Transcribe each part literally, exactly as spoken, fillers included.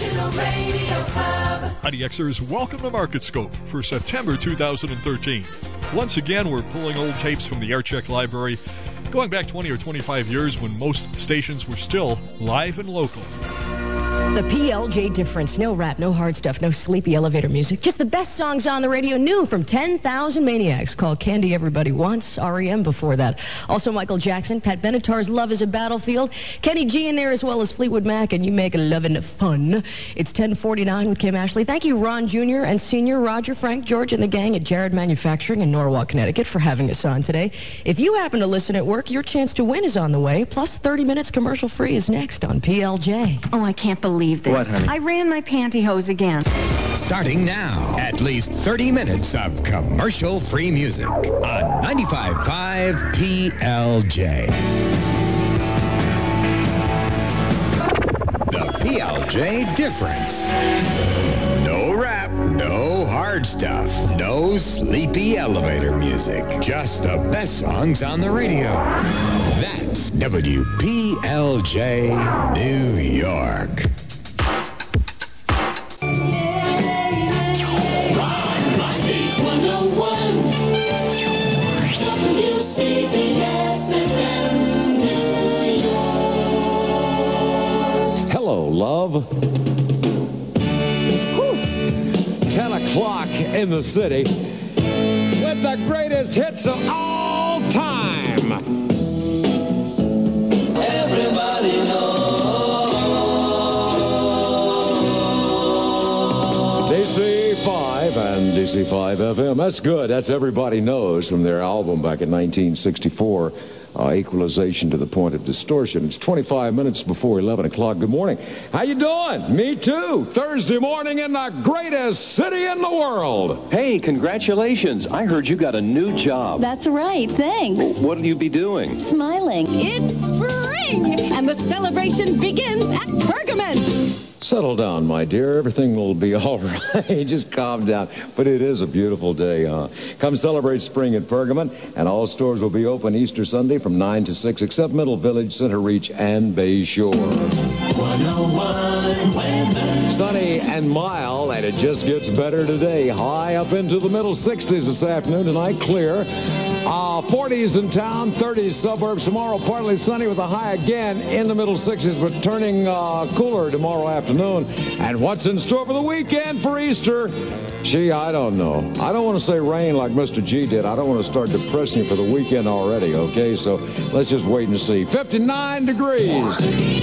National Radio Club. I D Xers, welcome to Market Scope for September two thousand thirteen. Once again, we're pulling old tapes from the Aircheck library, going back twenty or twenty-five years when most stations were still live and local. The P L J difference. No rap, no hard stuff, no sleepy elevator music. Just the best songs on the radio, new from ten thousand Maniacs, called Candy Everybody Wants, R E M before that. Also Michael Jackson, Pat Benatar's Love is a Battlefield, Kenny G in there as well as Fleetwood Mac, and you make lovin' fun. It's ten forty-nine with Kim Ashley. Thank you, Ron Junior and Senior, Roger, Frank, George, and the gang at Jared Manufacturing in Norwalk, Connecticut for having us on today. If you happen to listen at work, your chance to win is on the way. Plus thirty minutes commercial free is next on P L J. Oh, I can't believe this. What, honey? I ran my pantyhose again. Starting now, at least thirty minutes of commercial-free music on ninety-five point five P L J. The P L J difference. No rap, no hard stuff, no sleepy elevator music. Just the best songs on the radio. That's W P L J New York. Love. Whew. ten o'clock in the city with the greatest hits of all time. Everybody knows. D C five and D C five F M. That's good. That's Everybody Knows from their album back in nineteen sixty-four. Uh, equalization to the point of distortion. It's twenty-five minutes before eleven o'clock. Good morning. How you doing? Me too. Thursday morning in the greatest city in the world. Hey, congratulations. I heard you got a new job. That's right. Thanks. What'll you be doing? Smiling. It's spring, and the celebration begins at Pergament. Settle down, my dear. Everything will be all right. Just calm down. But it is a beautiful day, huh? Come celebrate spring at Pergament, and all stores will be open Easter Sunday from nine to six, except Middle Village, Center Reach, and Bay Shore. one oh one weather. Sunny and mild, and it just gets better today. High up into the middle sixties this afternoon. Tonight, clear. Uh, forties in town, thirties suburbs. Tomorrow, partly sunny with a high again in the middle sixties, but turning uh, cooler tomorrow afternoon. And what's in store for the weekend for Easter? Gee, I don't know. I don't want to say rain like Mister G did. I don't want to start depressing you for the weekend already, okay? So let's just wait and see. fifty-nine degrees.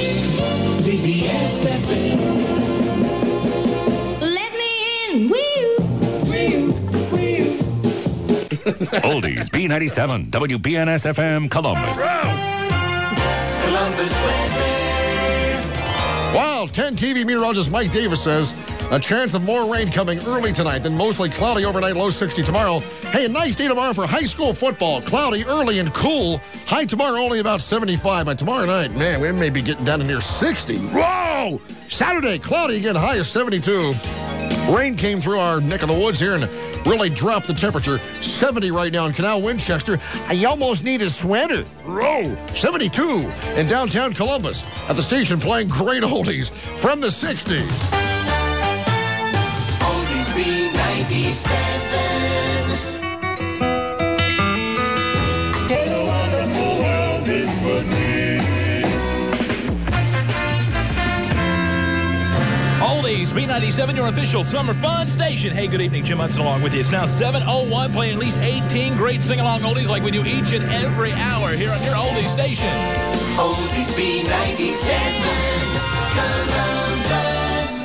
Let me in. Wee-oo. Wee-oo. Wee-oo. Oldies, B ninety-seven, W B N S F M, Columbus. Columbus weather. Well, ten T V meteorologist Mike Davis says a chance of more rain coming early tonight, then mostly cloudy overnight, low sixty tomorrow. Hey, a nice day tomorrow for high school football. Cloudy early and cool. High tomorrow only about seventy-five. By tomorrow night, man, we may be getting down to near sixty. Whoa! Saturday, cloudy again, high of seventy-two. Rain came through our neck of the woods here and really dropped the temperature. seventy right now in Canal Winchester. I almost need a sweater. Whoa! seventy-two in downtown Columbus at the station playing great oldies from the sixties. Oldies B ninety-seven. Hey, wonderful world this would be. Oldies, B ninety-seven, your official summer fun station. Hey, good evening. Jim Hudson along with you. It's now seven oh one, playing at least eighteen great sing-along oldies like we do each and every hour here on your oldies station. Oldies B ninety-seven, Columbus.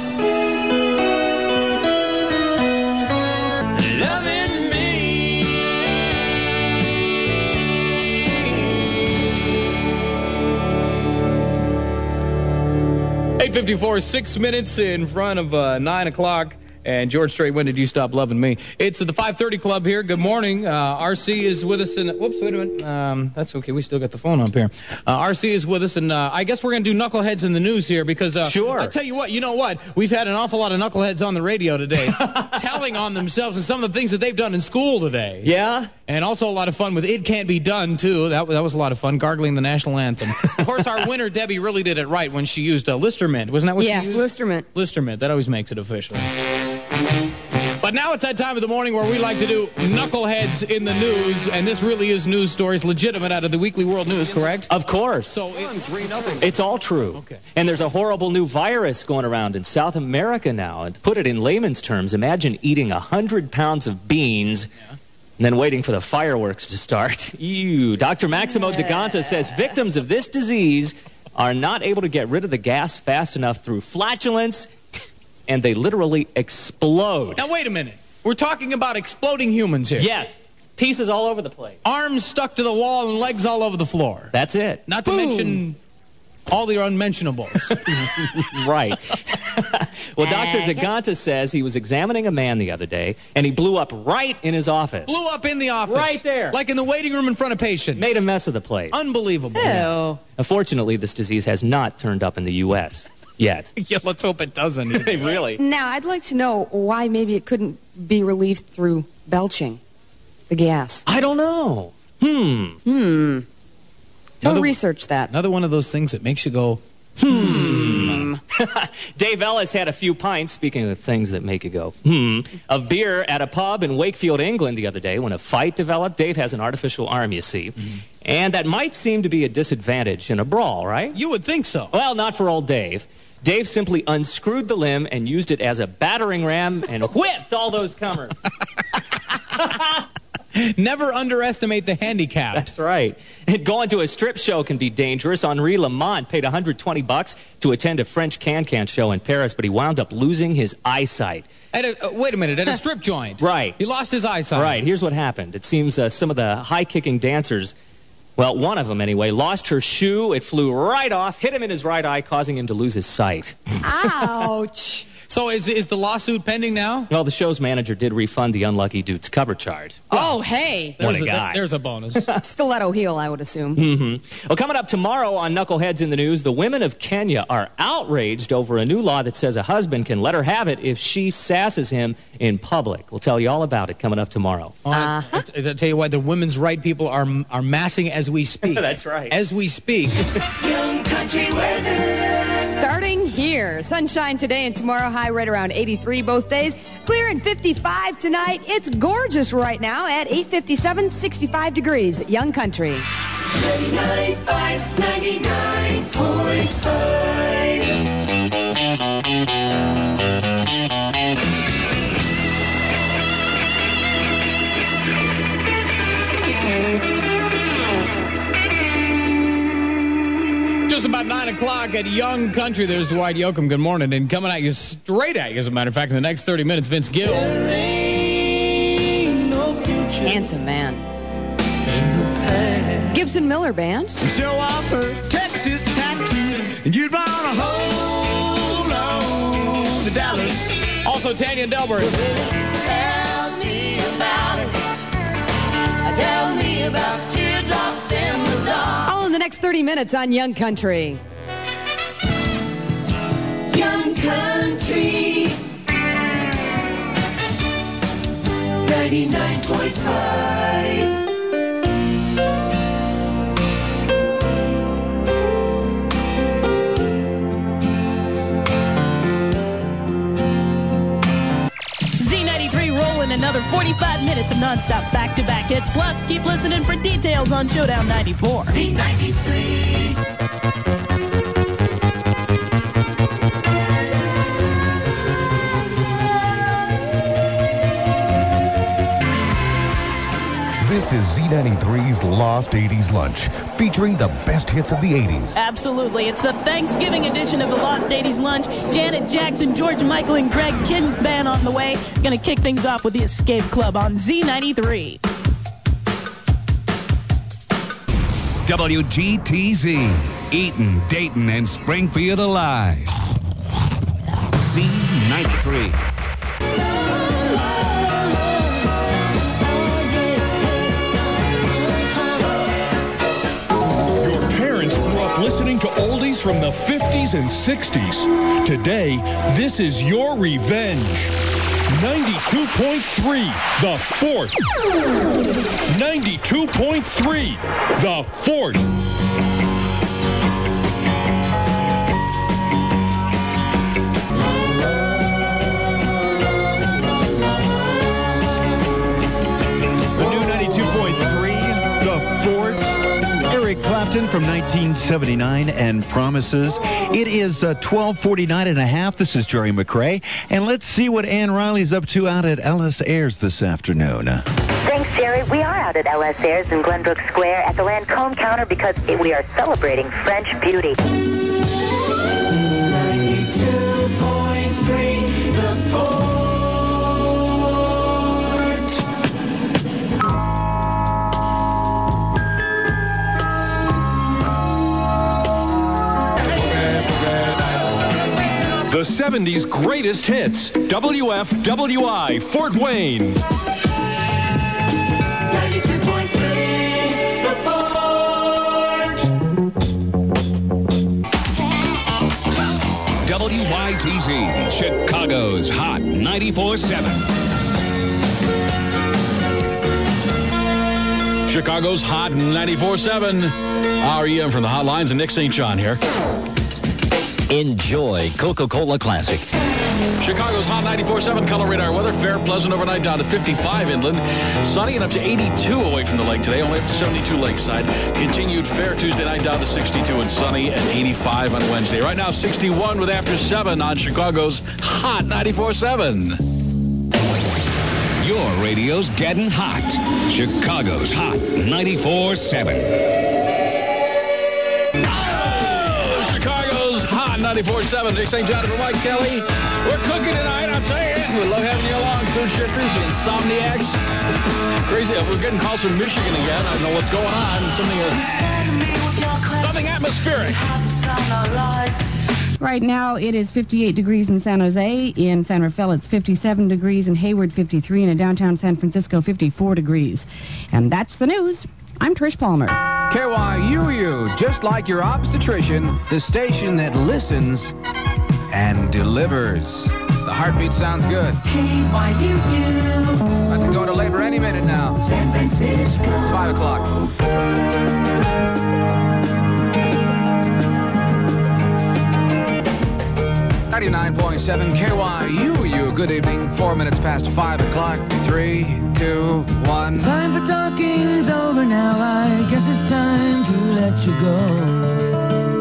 Loving me. eight fifty-four, six minutes in front of uh, nine o'clock. And George Strait, when did you stop loving me? It's the five thirty Club here. Good morning. Uh, R C is with us. And whoops, wait a minute. Um, that's okay. We still got the phone up here. Uh, R C is with us, and uh, I guess we're going to do Knuckleheads in the news here because... Uh, sure. I'll tell you what. You know what? We've had an awful lot of Knuckleheads on the radio today telling on themselves and some of the things that they've done in school today. Yeah? And also a lot of fun with It Can't Be Done, too. That, that was a lot of fun, gargling the national anthem. Of course, our winner, Debbie, really did it right when she used uh, Listermint. Wasn't that what yes, she used? Yes, Listermint. Listermint. That always makes it official. But now it's that time of the morning where we like to do Knuckleheads in the News, and this really is news stories, legitimate out of the Weekly World News, correct? Of course. So it, three nothing. It's all true. Okay. And there's a horrible new virus going around in South America now. And to put it in layman's terms, imagine eating one hundred pounds of beans yeah. and then waiting for the fireworks to start. Ew. Doctor Maximo DeGanta says victims of this disease are not able to get rid of the gas fast enough through flatulence, and they literally explode. Now, wait a minute. We're talking about exploding humans here. Yes. Pieces all over the place. Arms stuck to the wall and legs all over the floor. That's it. Not to Boom. mention all the unmentionables. Right. Well, Doctor DeGanta says he was examining a man the other day, and he blew up right in his office. Blew up in the office. Right there. Like in the waiting room in front of patients. Made a mess of the place. Unbelievable. Ew. Unfortunately, this disease has not turned up in the U S yet. Yeah, let's hope it doesn't. Really? Now, I'd like to know why maybe it couldn't be relieved through belching the gas. I don't know. Hmm. Hmm. Don't Another, research that. Another one of those things that makes you go, hmm. Dave Ellis had a few pints, speaking of things that make you go, hmm, of beer at a pub in Wakefield, England the other day when a fight developed. Dave has an artificial arm, you see. Mm-hmm. And that might seem to be a disadvantage in a brawl, right? You would think so. Well, not for old Dave. Dave simply unscrewed the limb and used it as a battering ram and whipped all those comers. Never underestimate the handicap. That's right. Going to a strip show can be dangerous. Henri Lamont paid one hundred twenty bucks to attend a French can-can show in Paris, but he wound up losing his eyesight. At a, uh, wait a minute, at a strip joint? Right. He lost his eyesight. Right. Here's what happened. It seems uh, some of the high-kicking dancers, well, one of them anyway, lost her shoe. It flew right off, hit him in his right eye, causing him to lose his sight. Ouch. So is, is the lawsuit pending now? Well, the show's manager did refund the unlucky dude's cover charge. Oh, hey. What There's a a, guy. There's a bonus. Stiletto heel, I would assume. Mm-hmm. Well, coming up tomorrow on Knuckleheads in the News, the women of Kenya are outraged over a new law that says a husband can let her have it if she sasses him in public. We'll tell you all about it coming up tomorrow. Uh, I, I tell you what, the women's right people are are massing as we speak. That's right. As we speak. Young country weather. Starting here. Sunshine today and tomorrow, high right around eighty-three both days. Clear and fifty-five tonight. It's gorgeous right now at eight fifty-seven, sixty-five degrees at Young Country. ninety-nine point five, ninety-nine point Just about nine o'clock at Young Country. There's Dwight Yoakam. Good morning. And coming at you straight at you, as a matter of fact, in the next thirty minutes, Vince Gill. Handsome man. Gibson Miller Band. Show off her Texas tattoo, and you'd want to hold on to Dallas. Also, Tanya Delbert. Tell me about it. Tell me about teardrops in the dark. All in the next thirty minutes on Young Country. Young Country ninety-nine point five. Z ninety-three rolling another forty-five minutes of nonstop back-to-back hits. Plus, keep listening for details on Showdown ninety-four. Z ninety-three. This is Z ninety-three's Lost eighties Lunch, featuring the best hits of the eighties. Absolutely. It's the Thanksgiving edition of the Lost eighties Lunch. Janet Jackson, George Michael, and Greg Kinn Band on the way. Gonna kick things off with the Escape Club on Z ninety-three. W G T Z, Eaton, Dayton, and Springfield alive. Z ninety-three. Listening to oldies from the fifties and sixties. Today, this is your revenge. ninety-two point three, The Fort. ninety-two point three, The Fort. The new ninety-two point three, The Fort. Eric Clapton from nineteen seventy-nine and Promises. It is uh, twelve forty-nine and a half. This is Jerry McRae. And let's see what Ann Riley's up to out at Ellis Ayres this afternoon. Thanks, Jerry. We are out at Ellis Ayres in Glenbrook Square at the Lancome counter because we are celebrating French beauty. ninety-two point three, The Fort. The seventies greatest hits. W F W I, Fort Wayne. ninety-two point three, The Fort. W Y T Z, Chicago's Hot ninety-four seven. Chicago's Hot ninety-four seven. R E M from the Hotlines and Nick Saint John here. Enjoy Coca-Cola Classic. Chicago's Hot ninety-four seven color radar weather. Fair, pleasant overnight down to fifty-five inland. Sunny and up to eighty-two away from the lake today. Only up to seventy-two lakeside. Continued fair Tuesday night down to sixty-two and sunny and eighty-five on Wednesday. Right now sixty-one with after seven on Chicago's Hot ninety-four seven. Your radio's getting hot. Chicago's Hot ninety-four seven. ninety-four seven, Nick Saint John and Mike Kelly. We're cooking tonight, I'll tell you. We love having you along, food shifters and insomniacs. Crazy, we're getting calls from Michigan again. I don't know what's going on. Something, uh, something atmospheric. Right now, it is fifty-eight degrees in San Jose. In San Rafael, it's fifty-seven degrees. In Hayward, fifty-three. And in downtown San Francisco, fifty-four degrees. And that's the news. I'm Trish Palmer. K Y U U, just like your obstetrician, the station that listens and delivers. The heartbeat sounds good. K Y U U. About to go to labor any minute now. San Francisco. It's five o'clock. ninety-nine point seven K Y U U. Good evening. Four minutes past five o'clock. Three, two, one. Time for talking's over now. I guess it's time to let you go.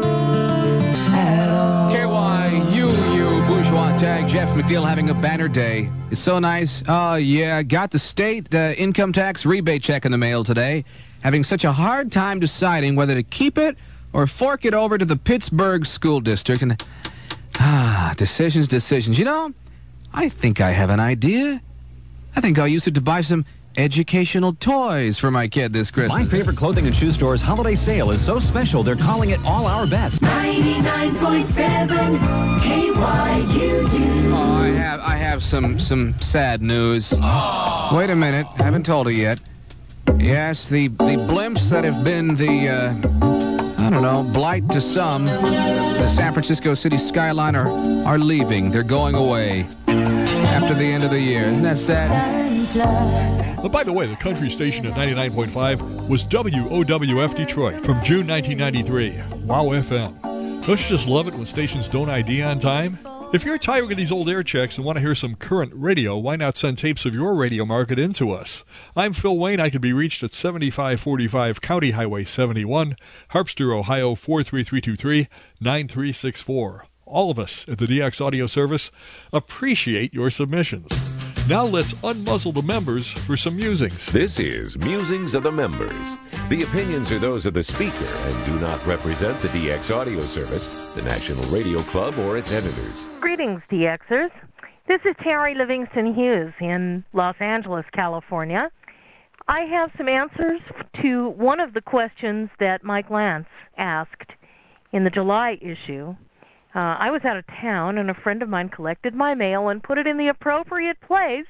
At all. K Y U U Bourgeois Tag. Jeff McNeil having a banner day. It's so nice. Oh, yeah. Got the state uh, income tax rebate check in the mail today. Having such a hard time deciding whether to keep it or fork it over to the Pittsburgh School District. And ah, decisions, decisions. You know, I think I have an idea. I think I'll use it to buy some educational toys for my kid this Christmas. My favorite clothing and shoe store's holiday sale is so special, they're calling it All Our Best. ninety-nine point seven K Y U U. Oh, I have I have some some sad news. Oh. Wait a minute, I haven't told her yet. Yes, the the blimps that have been the uh, I don't know, blight to some, the San Francisco city skyline are are leaving. They're going away after the end of the year. Isn't that sad? Well, by the way, the country station at ninety-nine point five was W O W F Detroit from June nineteen ninety-three. Wow F M. Don't you just love it when stations don't I D on time? If you're tired of these old air checks and want to hear some current radio, why not send tapes of your radio market in to us? I'm Phil Wayne. I can be reached at seventy-five forty-five County Highway seventy-one, Harpster, Ohio four three three two three, nine three six four. All of us at the D X Audio Service appreciate your submissions. Now let's unmuzzle the members for some musings. This is Musings of the Members. The opinions are those of the speaker and do not represent the D X Audio Service, the National Radio Club, or its editors. Greetings, D Xers. This is Terry Livingston Hughes in Los Angeles, California. I have some answers to one of the questions that Mike Lance asked in the July issue. Uh, I was out of town, and a friend of mine collected my mail and put it in the appropriate place,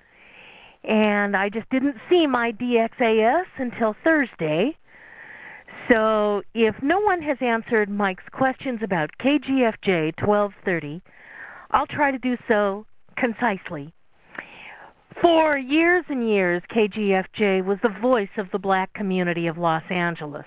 and I just didn't see my D X A S until Thursday. So if no one has answered Mike's questions about K G F J twelve thirty, I'll try to do so concisely. For years and years, K G F J was the voice of the black community of Los Angeles.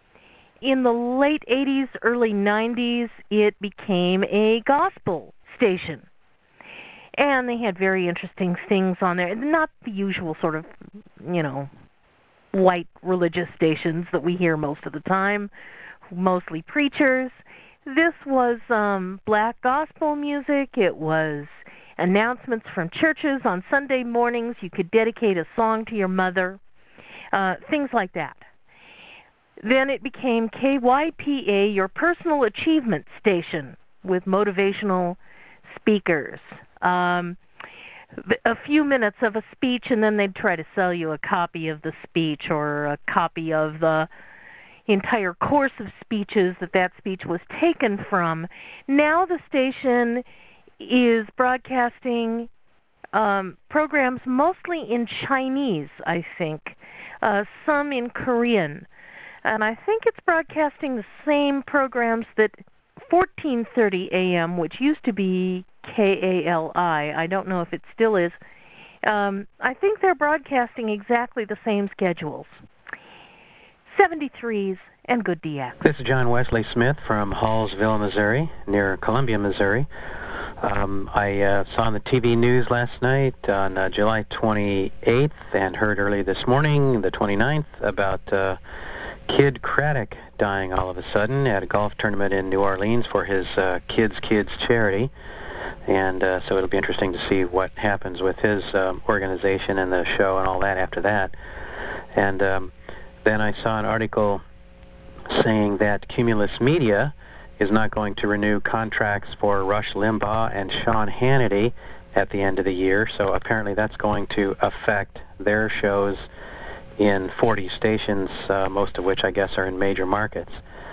In the late eighties, early nineties, it became a gospel station. And they had very interesting things on there. Not the usual sort of, you know, white religious stations that we hear most of the time, mostly preachers. This was um, black gospel music. It was announcements from churches on Sunday mornings. You could dedicate a song to your mother, uh, things like that. Then it became K Y P A, your personal achievement station, with motivational speakers. Um, a few minutes of a speech, and then they'd try to sell you a copy of the speech or a copy of the entire course of speeches that that speech was taken from. Now the station is broadcasting um, programs mostly in Chinese, I think, uh, some in Korean. And I think it's broadcasting the same programs that fourteen thirty A M, which used to be K A L I. I don't know if it still is. Um, I think they're broadcasting exactly the same schedules. seventy-threes and good D X. This is John Wesley Smith from Hallsville, Missouri, near Columbia, Missouri. Um, I uh, saw on the T V news last night on uh, July twenty-eighth and heard early this morning, the twenty-ninth, about uh, Kid Craddock dying all of a sudden at a golf tournament in New Orleans for his uh, Kids Kids charity. And uh, so it'll be interesting to see what happens with his um, organization and the show and all that after that. And um, then I saw an article saying that Cumulus Media is not going to renew contracts for Rush Limbaugh and Sean Hannity at the end of the year, so apparently that's going to affect their shows in forty stations, uh, most of which I guess are in major markets.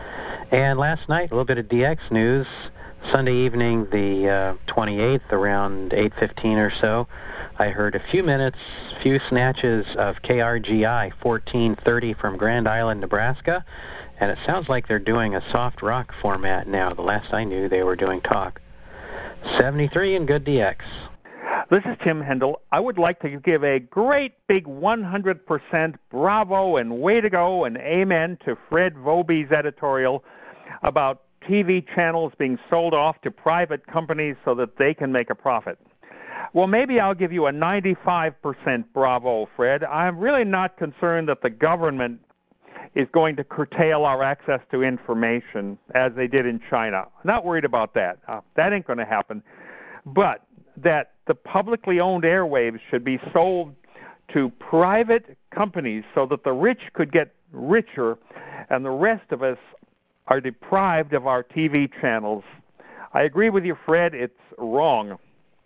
And last night, a little bit of D X news. Sunday evening, the uh, twenty-eighth, around eight fifteen or so, I heard a few minutes, few snatches of K R G I fourteen thirty from Grand Island, Nebraska. And it sounds like they're doing a soft rock format now. The last I knew, they were doing talk. seventy-three and good D X. This is Tim Hendel. I would like to give a great big one hundred percent bravo and way to go and amen to Fred Vobie's editorial about T V channels being sold off to private companies so that they can make a profit. Well, maybe I'll give you a ninety-five percent bravo, Fred. I'm really not concerned that the government is going to curtail our access to information as they did in China. Not worried about that. Uh, that ain't going to happen. But that the publicly owned airwaves should be sold to private companies so that the rich could get richer and the rest of us are deprived of our T V channels. I agree with you, Fred. It's wrong.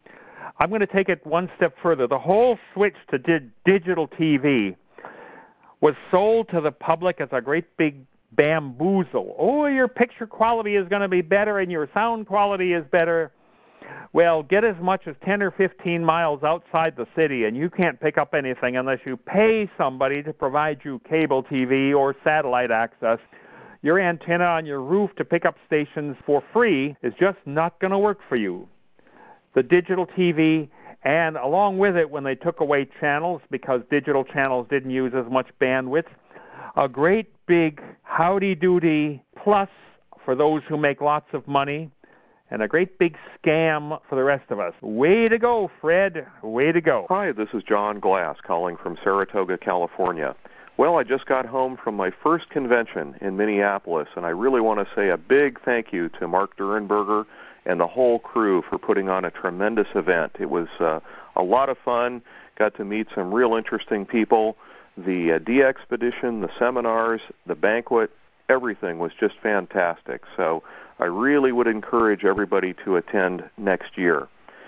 I'm going to take it one step further. The whole switch to di- digital T V was sold to the public as a great big bamboozle. Oh, your picture quality is going to be better and your sound quality is better. Well, get as much as ten or fifteen miles outside the city, and you can't pick up anything unless you pay somebody to provide you cable T V or satellite access. Your antenna on your roof to pick up stations for free is just not going to work for you. The digital T V, and along with it, when they took away channels because digital channels didn't use as much bandwidth, a great big howdy-doody plus for those who make lots of money, and a great big scam for the rest of us. Way to go, Fred. Way to go. Hi, this is John Glass calling from Saratoga, California. Well, I just got home from my first convention in Minneapolis, and I really want to say a big thank you to Mark Durenberger and the whole crew for putting on a tremendous event. It was uh, a lot of fun, got to meet some real interesting people. The uh, D-Expedition, the seminars, the banquet, everything was just fantastic. So I really would encourage everybody to attend next year.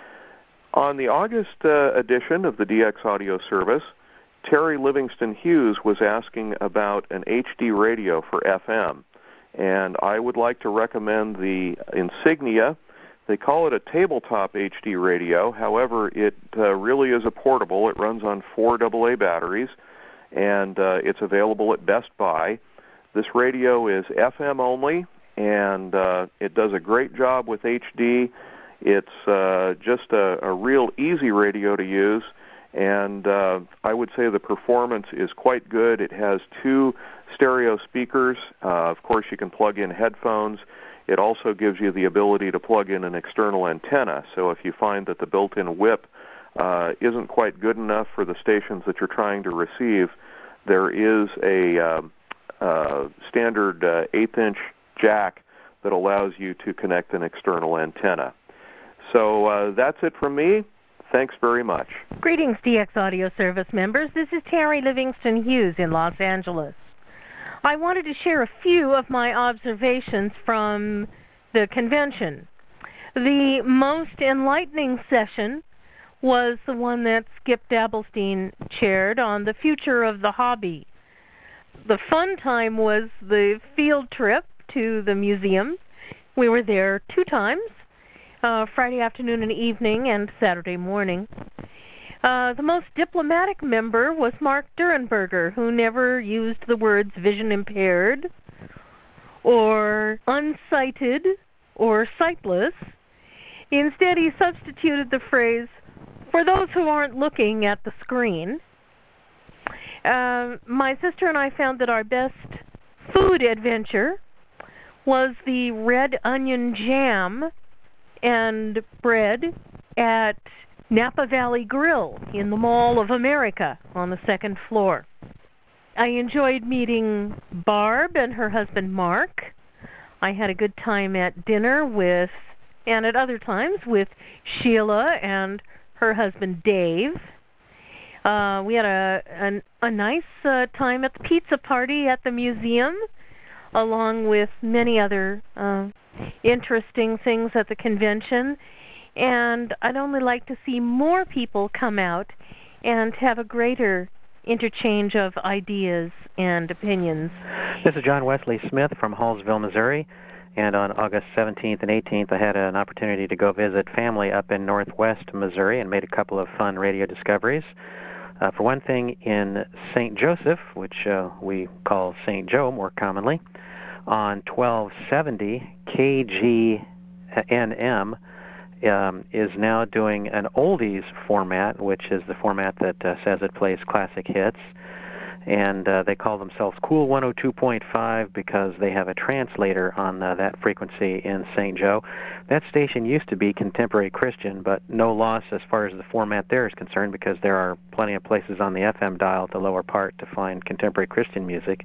On the August uh, edition of the D X audio service, Terry Livingston Hughes was asking about an H D radio for F M, and I would like to recommend the Insignia. They call it a tabletop H D radio. However, it uh, really is a portable. It runs on four double A batteries, and uh, it's available at Best Buy. This radio is F M only, and uh, it does a great job with H D. It's uh, just a, a real easy radio to use. and uh, I would say the performance is quite good. It has two stereo speakers. Uh, of course, you can plug in headphones. It also gives you the ability to plug in an external antenna. So if you find that the built-in whip uh, isn't quite good enough for the stations that you're trying to receive, there is a uh, uh, standard uh, eighth-inch jack that allows you to connect an external antenna. So uh, that's it from me. Thanks very much. Greetings, D X Audio Service members. This is Terry Livingston Hughes in Los Angeles. I wanted to share a few of my observations from the convention. The most enlightening session was the one that Skip Dabblestein chaired on the future of the hobby. The fun time was the field trip to the museum. We were there two times. Uh, Friday afternoon and evening and Saturday morning. Uh, the most diplomatic member was Mark Durenberger, who never used the words vision impaired or unsighted or sightless. Instead, he substituted the phrase, for those who aren't looking at the screen. Uh, my sister and I found that our best food adventure was the red onion jam and bread at Napa Valley Grill in the Mall of America on the second floor. I enjoyed meeting Barb and her husband Mark. I had a good time at dinner with, and at other times, with Sheila and her husband Dave. Uh, we had a, a, a nice uh, time at the pizza party at the museum, along with many other uh, interesting things at the convention, and I'd only like to see more people come out and have a greater interchange of ideas and opinions. This is John Wesley Smith from Hallsville, Missouri, and on August seventeenth and eighteenth I had an opportunity to go visit family up in northwest Missouri and made a couple of fun radio discoveries. Uh, for one thing, in Saint Joseph, which uh, we call Saint Joe more commonly, on twelve seventy, K G N M um, is now doing an oldies format, which is the format that uh, says it plays classic hits. And uh, they call themselves Cool one oh two point five because they have a translator on uh, that frequency in Saint Joe. That station used to be Contemporary Christian, but no loss as far as the format there is concerned because there are plenty of places on the F M dial at the lower part to find Contemporary Christian music.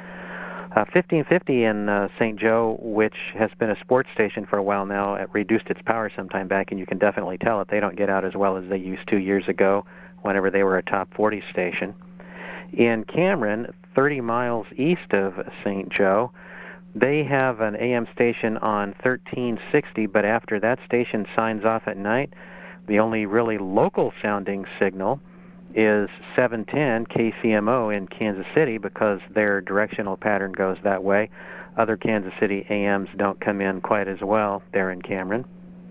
Uh, fifteen fifty in uh, Saint Joe, which has been a sports station for a while now, it reduced its power some time back, and you can definitely tell it. They don't get out as well as they used to years ago whenever they were a top forty station. In Cameron, thirty miles east of Saint Joe, they have an A M station on thirteen sixty, but after that station signs off at night, the only really local-sounding signal is seven ten K C M O in Kansas City because their directional pattern goes that way. Other Kansas City A Ms don't come in quite as well there in Cameron.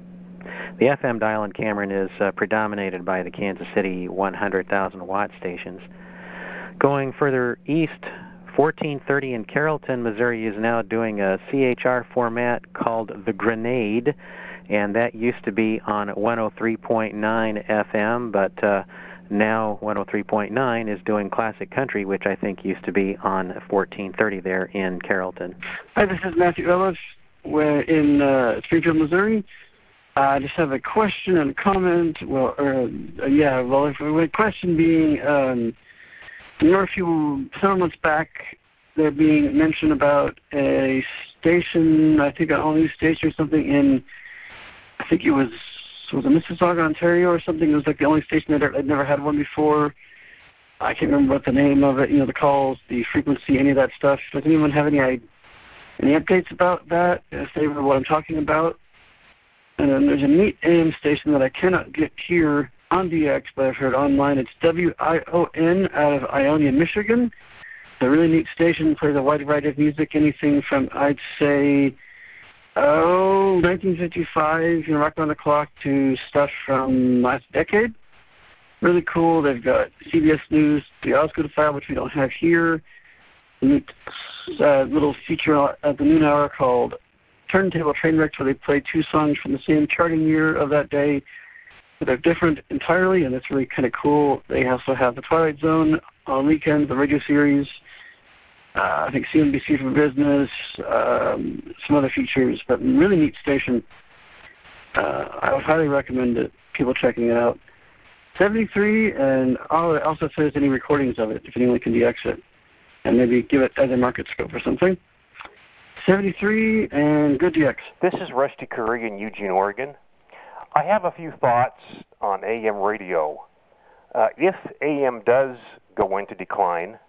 The F M dial in Cameron is uh, predominated by the Kansas City one hundred thousand watt stations. Going further east, fourteen thirty in Carrollton, Missouri is now doing a C H R format called The Grenade, and that used to be on one oh three point nine F M, but uh, now one oh three point nine is doing classic country, which I think used to be on fourteen thirty there in Carrollton. Hi, this is Matthew Ellis. We're in uh, Springfield, Missouri. I just have a question and a comment. Well, uh, yeah, well, if, the question being, um, you know, a few several months back, there being mention about a station, I think an all-new station or something in, I think it was, was it Mississauga, Ontario or something? It was like the only station that had never had one before. I can't remember what the name of it, you know, the calls, the frequency, any of that stuff. Does anyone have any any updates about that, if they know what I'm talking about? And then there's a neat A M station that I cannot get here on D X, but I've heard online. It's W I O N out of Ionia, Michigan. It's a really neat station, plays a wide variety of music, anything from, I'd say, oh, nineteen fifty-five, you know, rock around the clock, to stuff from last decade. Really cool. They've got C B S News, the Osgood File, which we don't have here. A neat uh, little feature at the noon hour called Turntable Trainwrecks, where they play two songs from the same charting year of that day. They're different entirely, and it's really kind of cool. They also have the Twilight Zone on weekends, the radio series, uh, I think C N B C for Business, um, some other features, but really neat station. Uh, I would highly recommend it, people checking it out. seventy-three, and also if there's any recordings of it, if anyone can D X it, and maybe give it as a market scope or something. seventy-three, and good D X. This is Rusty Curry in Eugene, Oregon. I have a few thoughts on A M radio. Uh, if A M does go into decline,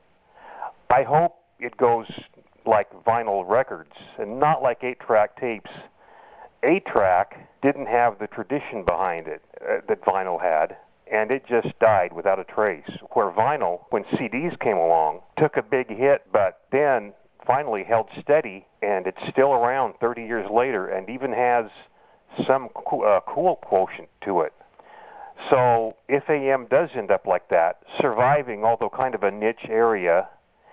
I hope it goes like vinyl records and not like eight-track tapes. eight-track didn't have the tradition behind it uh, that vinyl had, and it just died without a trace. Where vinyl, when C Ds came along, took a big hit, but then finally held steady, and it's still around thirty years later and even has some co- uh, cool quotient to it. So if A M does end up like that, surviving, although kind of a niche area,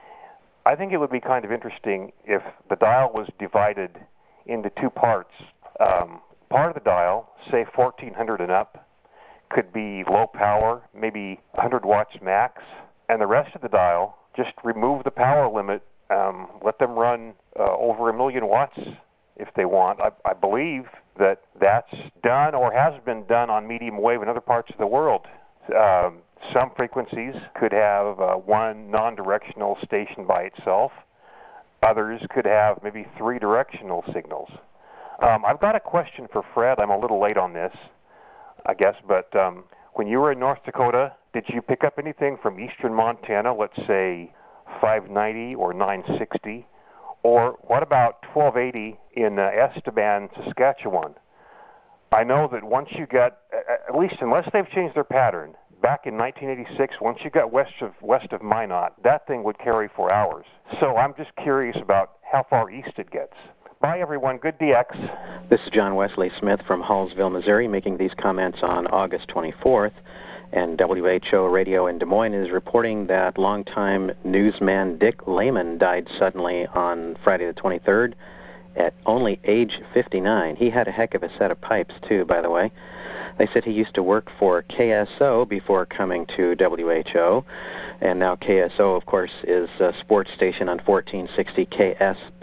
I think it would be kind of interesting if the dial was divided into two parts. Um, part of the dial, say fourteen hundred and up, could be low power, maybe one hundred watts max, and the rest of the dial, just remove the power limit, um, let them run uh, over a million watts if they want. I, I believe that that's done or has been done on medium wave in other parts of the world. Um, some frequencies could have uh, one non-directional station by itself. Others could have maybe three directional signals. Um, I've got a question for Fred. I'm a little late on this, I guess, but um, when you were in North Dakota, did you pick up anything from eastern Montana, let's say five ninety or nine sixty? Or what about twelve eighty in uh, Esteban, Saskatchewan? I know that once you got, at least unless they've changed their pattern, back in nineteen eighty-six, once you got west of west of Minot, that thing would carry for hours. So I'm just curious about how far east it gets. Bye, everyone. Good D X. This is John Wesley Smith from Hallsville, Missouri, making these comments on August twenty-fourth. And W H O Radio in Des Moines is reporting that longtime newsman Dick Lehman died suddenly on Friday the twenty-third at only age fifty-nine. He had a heck of a set of pipes, too, by the way. They said he used to work for K S O before coming to W H O, and now K S O, of course, is a sports station on fourteen sixty K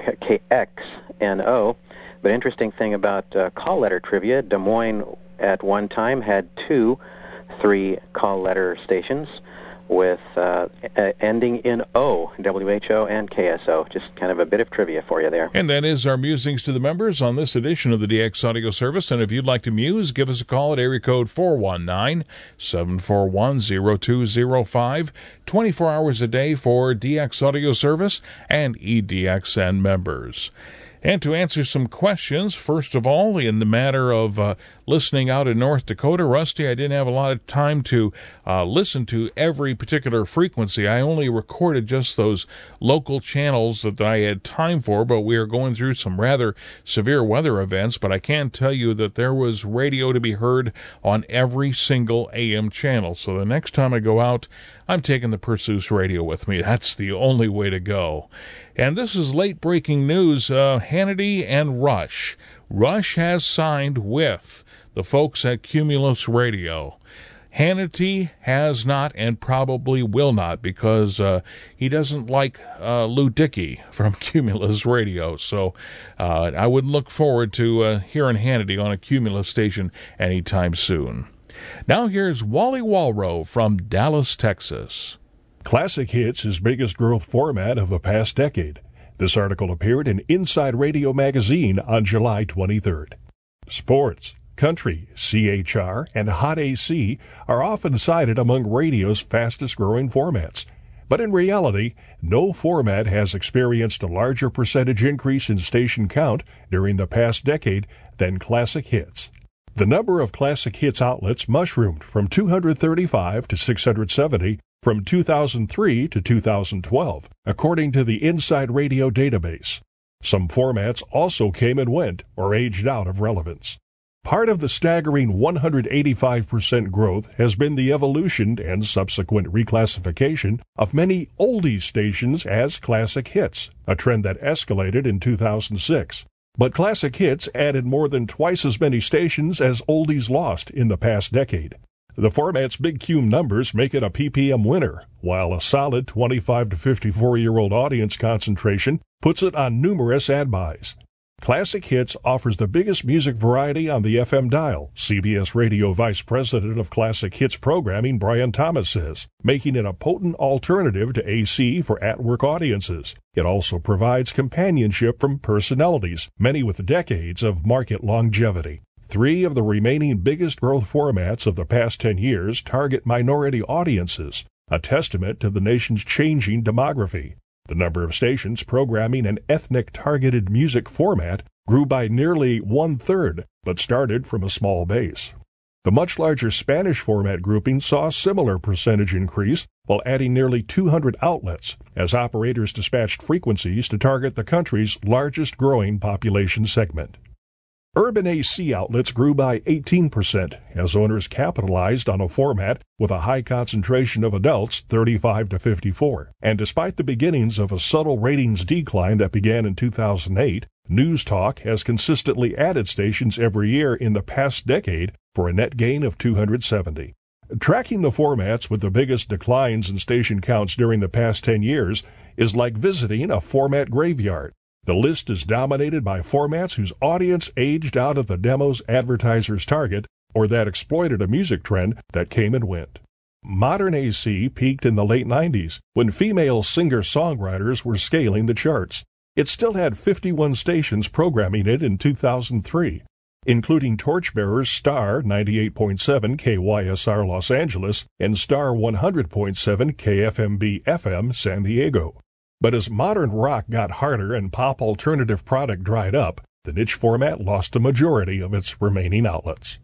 X N O. But interesting thing about uh, call letter trivia, Des Moines at one time had two three call letter stations with uh, ending in O, W H O and K S O. Just kind of a bit of trivia for you there. And that is our musings to the members on this edition of the D X Audio Service. And if you'd like to muse, give us a call at area code four one nine, seven four one, zero two zero five. twenty-four hours a day for D X Audio Service and E D X N members. And to answer some questions, first of all, in the matter of uh, listening out in North Dakota, Rusty, I didn't have a lot of time to uh, listen to every particular frequency. I only recorded just those local channels that I had time for, but we are going through some rather severe weather events. But I can tell you that there was radio to be heard on every single A M channel. So the next time I go out, I'm taking the Perseus radio with me. That's the only way to go. And this is late-breaking news. Uh, Hannity and Rush. Rush has signed with the folks at Cumulus Radio. Hannity has not and probably will not because uh, he doesn't like uh, Lou Dickey from Cumulus Radio. So uh, I wouldn't look forward to uh, hearing Hannity on a Cumulus station anytime soon. Now here's Wally Walrow from Dallas, Texas. Classic Hits is biggest growth format of the past decade. This article appeared in Inside Radio magazine on July twenty-third. Sports, country, C H R, and hot A C are often cited among radio's fastest-growing formats. But in reality, no format has experienced a larger percentage increase in station count during the past decade than Classic Hits. The number of Classic Hits outlets mushroomed from two hundred thirty-five to six hundred seventy from two thousand three to two thousand twelve, according to the Inside Radio database. Some formats also came and went or aged out of relevance. Part of the staggering one hundred eighty-five percent growth has been the evolution and subsequent reclassification of many oldies stations as classic hits, a trend that escalated in two thousand six. But Classic Hits added more than twice as many stations as Oldies lost in the past decade. The format's big Q numbers make it a P P M winner, while a solid twenty-five to fifty-four-year-old audience concentration puts it on numerous ad buys. Classic Hits offers the biggest music variety on the F M dial, C B S Radio Vice President of Classic Hits Programming Brian Thomas says, making it a potent alternative to A C for at-work audiences. It also provides companionship from personalities, many with decades of market longevity. Three of the remaining biggest growth formats of the past ten years target minority audiences, a testament to the nation's changing demography. The number of stations programming an ethnic-targeted music format grew by nearly one-third, but started from a small base. The much larger Spanish format grouping saw a similar percentage increase, while adding nearly two hundred outlets, as operators dispatched frequencies to target the country's largest growing population segment. Urban A C outlets grew by eighteen percent as owners capitalized on a format with a high concentration of adults thirty-five to fifty-four. And despite the beginnings of a subtle ratings decline that began in two thousand eight, News Talk has consistently added stations every year in the past decade for a net gain of two hundred seventy. Tracking the formats with the biggest declines in station counts during the past ten years is like visiting a format graveyard. The list is dominated by formats whose audience aged out of the demos advertisers target or that exploited a music trend that came and went. Modern A C peaked in the late nineties when female singer-songwriters were scaling the charts. It still had fifty-one stations programming it in two thousand three, including Torchbearers Star ninety-eight point seven K Y S R Los Angeles and Star one hundred point seven K F M B F M San Diego. But as modern rock got harder and pop alternative product dried up, the niche format lost the majority of its remaining outlets.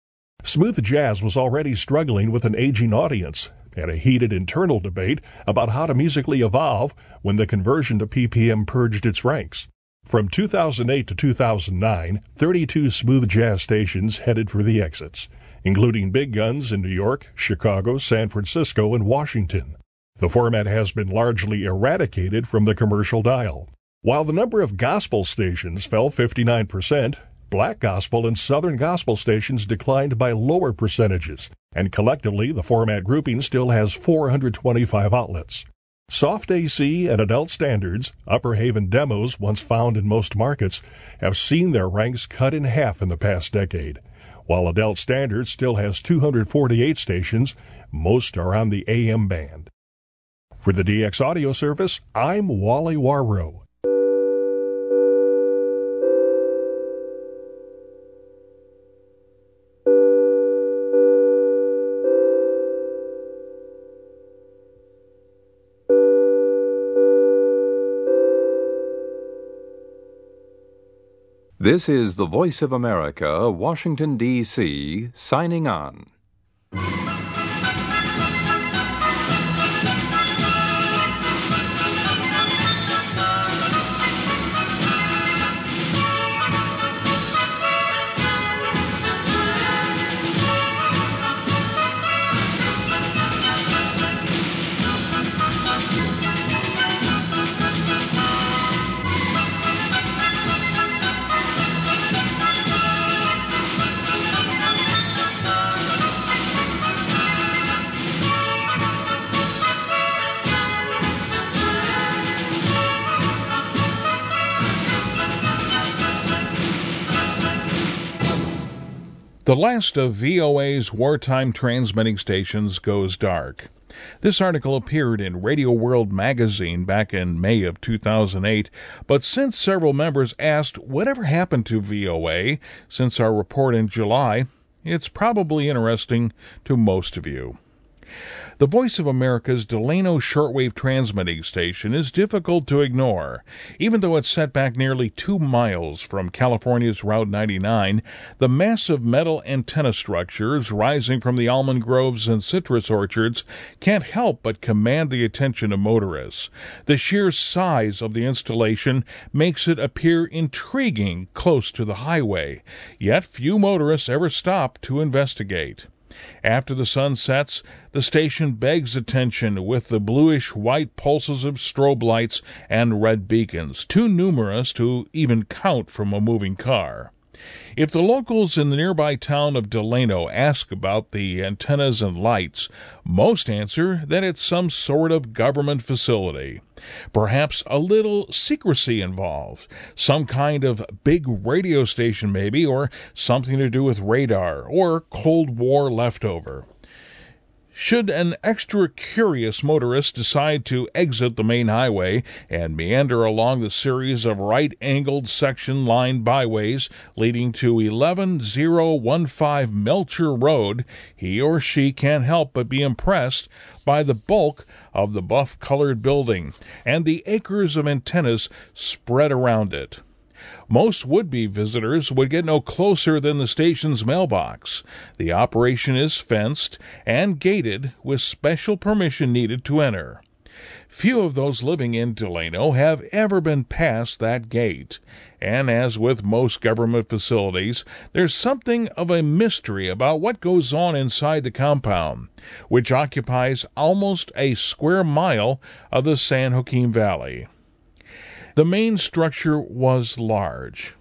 Smooth jazz was already struggling with an aging audience and a heated internal debate about how to musically evolve when the conversion to P P M purged its ranks. From two thousand eight to two thousand nine, thirty-two smooth jazz stations headed for the exits, including big guns in New York, Chicago, San Francisco, and Washington. The format has been largely eradicated from the commercial dial. While the number of gospel stations fell fifty-nine percent, black gospel and southern gospel stations declined by lower percentages, and collectively the format grouping still has four hundred twenty-five outlets. Soft A C and adult standards, Upper Haven demos once found in most markets, have seen their ranks cut in half in the past decade. While adult standards still has two hundred forty-eight stations, most are on the A M band. For the D X Audio Service, I'm Wally Warrow. This is the Voice of America, Washington, D C, signing on. The last of V O A's wartime transmitting stations goes dark. This article appeared in Radio World magazine back in May of two thousand eight, but since several members asked whatever happened to V O A since our report in July, it's probably interesting to most of you. The Voice of America's Delano shortwave transmitting station is difficult to ignore. Even though it's set back nearly two miles from California's Route ninety-nine, the massive metal antenna structures rising from the almond groves and citrus orchards can't help but command the attention of motorists. The sheer size of the installation makes it appear intriguing close to the highway, yet few motorists ever stop to investigate. After the sun sets, the station begs attention with the bluish-white pulses of strobe lights and red beacons, too numerous to even count from a moving car. If the locals in the nearby town of Delano ask about the antennas and lights, most answer that it's some sort of government facility. Perhaps a little secrecy involved, some kind of big radio station maybe, or something to do with radar, or Cold War leftover. Should an extra curious motorist decide to exit the main highway and meander along the series of right-angled section-lined byways leading to eleven thousand fifteen Melcher Road, he or she can't help but be impressed by the bulk of the buff-colored building and the acres of antennas spread around it. Most would-be visitors would get no closer than the station's mailbox. The operation is fenced and gated with special permission needed to enter. Few of those living in Delano have ever been past that gate, and as with most government facilities, there's something of a mystery about what goes on inside the compound, which occupies almost a square mile of the San Joaquin Valley. The main structure was large.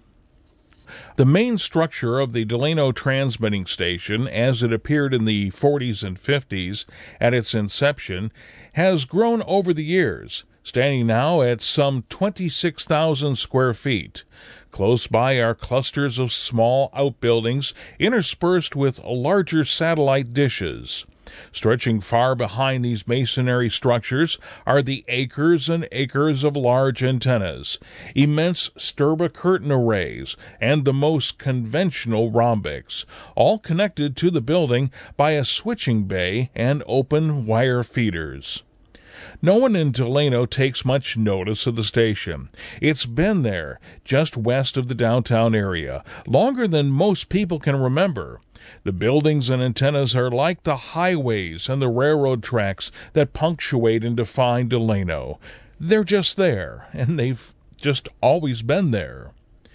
The main structure of the Delano transmitting station, as it appeared in the forties and fifties at its inception, has grown over the years, standing now at some twenty-six thousand square feet. Close by are clusters of small outbuildings interspersed with larger satellite dishes. Stretching far behind these masonry structures are the acres and acres of large antennas, immense Sturba curtain arrays, and the most conventional rhombics, all connected to the building by a switching bay and open wire feeders. No one in Delano takes much notice of the station. It's been there, just west of the downtown area, longer than most people can remember. The buildings and antennas are like the highways and the railroad tracks that punctuate and define Delano. They're just there, and they've just always been there.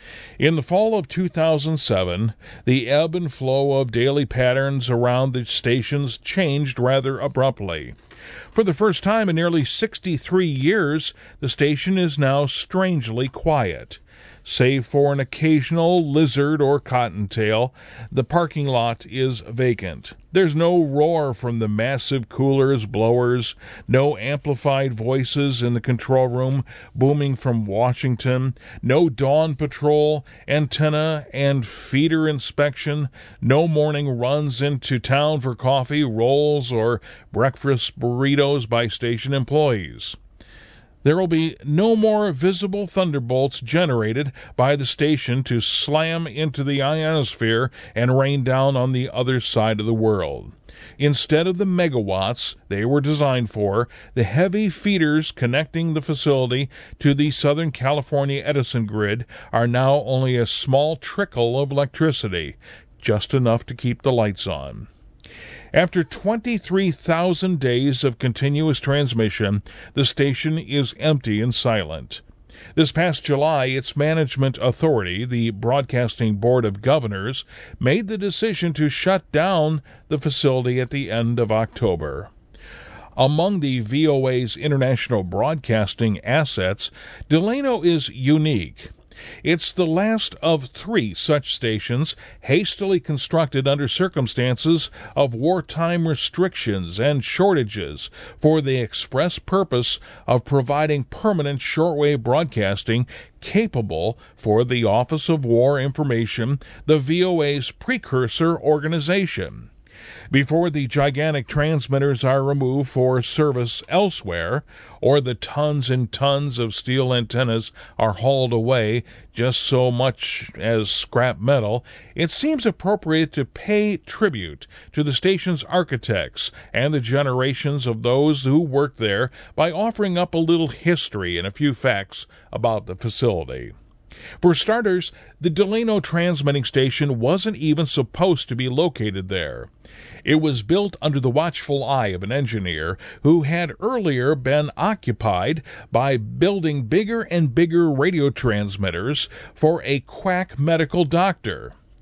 In the fall of two thousand seven, the ebb and flow of daily patterns around the stations changed rather abruptly. For the first time in nearly sixty-three years, the station is now strangely quiet. Save for an occasional lizard or cottontail, the parking lot is vacant. There's no roar from the massive coolers, blowers, no amplified voices in the control room booming from Washington, no dawn patrol, antenna and feeder inspection, no morning runs into town for coffee, rolls, or breakfast burritos by station employees. There will be no more visible thunderbolts generated by the station to slam into the ionosphere and rain down on the other side of the world. Instead of the megawatts they were designed for, the heavy feeders connecting the facility to the Southern California Edison grid are now only a small trickle of electricity, just enough to keep the lights on. After twenty-three thousand days of continuous transmission, the station is empty and silent. This past July, its management authority, the Broadcasting Board of Governors, made the decision to shut down the facility at the end of October. Among the V O A's international broadcasting assets, Delano is unique. It's the last of three such stations hastily constructed under circumstances of wartime restrictions and shortages for the express purpose of providing permanent shortwave broadcasting capable for the Office of War Information, the V O A's precursor organization. Before the gigantic transmitters are removed for service elsewhere, or the tons and tons of steel antennas are hauled away just so much as scrap metal, it seems appropriate to pay tribute to the station's architects and the generations of those who worked there by offering up a little history and a few facts about the facility. For starters, the Delano transmitting station wasn't even supposed to be located there. It was built under the watchful eye of an engineer who had earlier been occupied by building bigger and bigger radio transmitters for a quack medical doctor.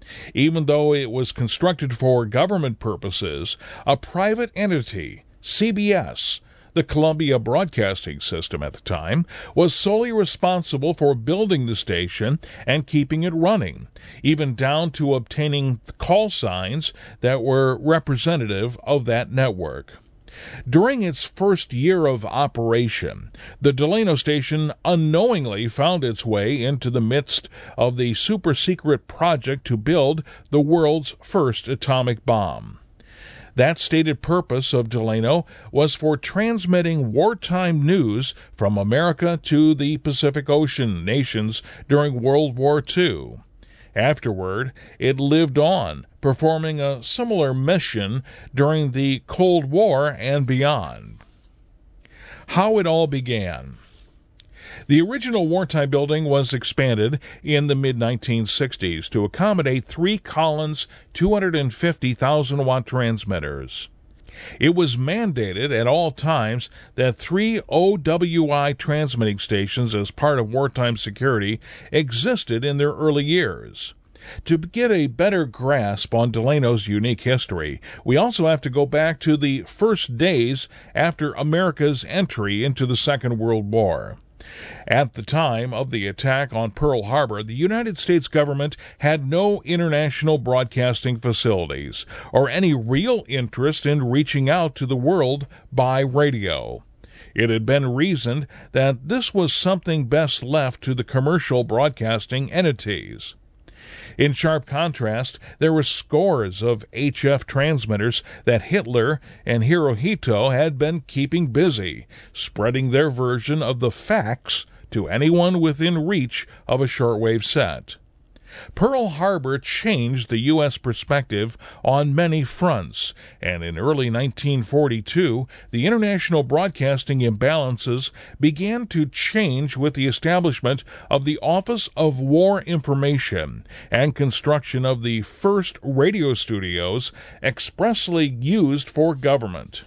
Even though it was constructed for government purposes, a private entity, C B S, the Columbia Broadcasting System at the time, was solely responsible for building the station and keeping it running, even down to obtaining call signs that were representative of that network. During its first year of operation, the Delano station unknowingly found its way into the midst of the super-secret project to build the world's first atomic bomb. That stated purpose of Delano was for transmitting wartime news from America to the Pacific Ocean nations during World War Two. Afterward, it lived on, performing a similar mission during the Cold War and beyond. How it all began. The original wartime building was expanded in the mid nineteen sixties to accommodate three Collins two hundred fifty thousand watt transmitters. It was mandated at all times that three O W I transmitting stations as part of wartime security existed in their early years. To get a better grasp on Delano's unique history, we also have to go back to the first days after America's entry into the Second World War. At the time of the attack on Pearl Harbor, the United States government had no international broadcasting facilities or any real interest in reaching out to the world by radio. It had been reasoned that this was something best left to the commercial broadcasting entities. In sharp contrast, there were scores of H F transmitters that Hitler and Hirohito had been keeping busy, spreading their version of the facts to anyone within reach of a shortwave set. Pearl Harbor changed the U S perspective on many fronts, and in early nineteen forty-two, the international broadcasting imbalances began to change with the establishment of the Office of War Information and construction of the first radio studios expressly used for government.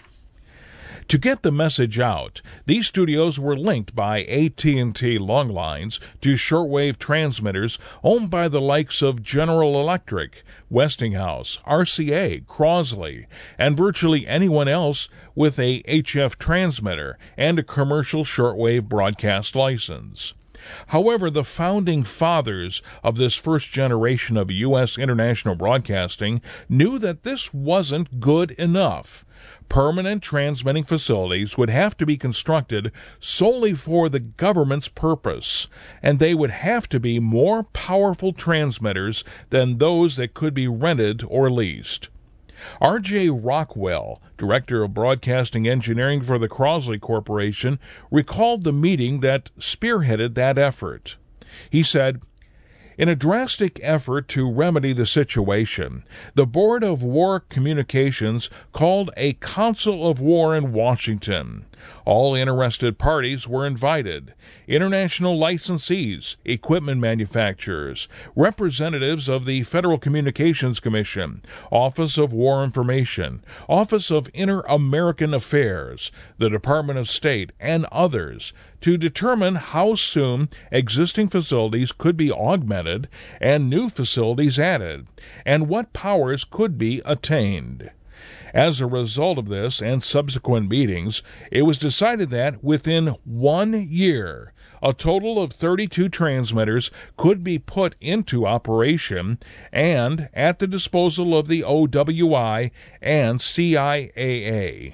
To get the message out, these studios were linked by A T and T long lines to shortwave transmitters owned by the likes of General Electric, Westinghouse, R C A, Crosley, and virtually anyone else with a H F transmitter and a commercial shortwave broadcast license. However, the founding fathers of this first generation of U S international broadcasting knew that this wasn't good enough. Permanent transmitting facilities would have to be constructed solely for the government's purpose, and they would have to be more powerful transmitters than those that could be rented or leased. R J Rockwell, Director of Broadcasting Engineering for the Crosley Corporation, recalled the meeting that spearheaded that effort. He said, "In a drastic effort to remedy the situation, the Board of War Communications called a Council of War in Washington. All interested parties were invited: international licensees, equipment manufacturers, representatives of the Federal Communications Commission, Office of War Information, Office of Inter-American Affairs, the Department of State, and others, to determine how soon existing facilities could be augmented and new facilities added, and what powers could be attained. As a result of this and subsequent meetings, it was decided that within one year, a total of thirty-two transmitters could be put into operation and at the disposal of the O W I and C I A A.